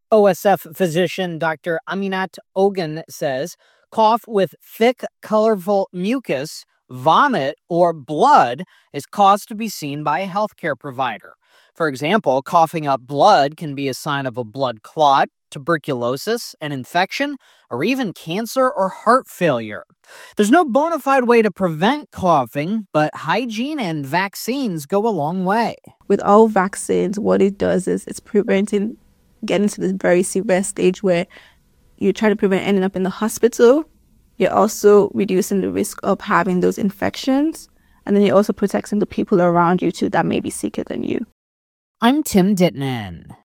OSF physician Dr. Aminat Ogun says cough with thick, colorful mucus, vomit, or blood is cause to be seen by a healthcare provider. For example, coughing up blood can be a sign of a blood clot, tuberculosis, an infection, or even cancer or heart failure. There's no bona fide way to prevent coughing, but hygiene and vaccines go a long way. With all vaccines, what it does is it's preventing getting to this very severe stage where you try to prevent ending up in the hospital. You're also reducing the risk of having those infections. And then you're also protecting the people around you too that may be sicker than you. I'm Tim Dittman.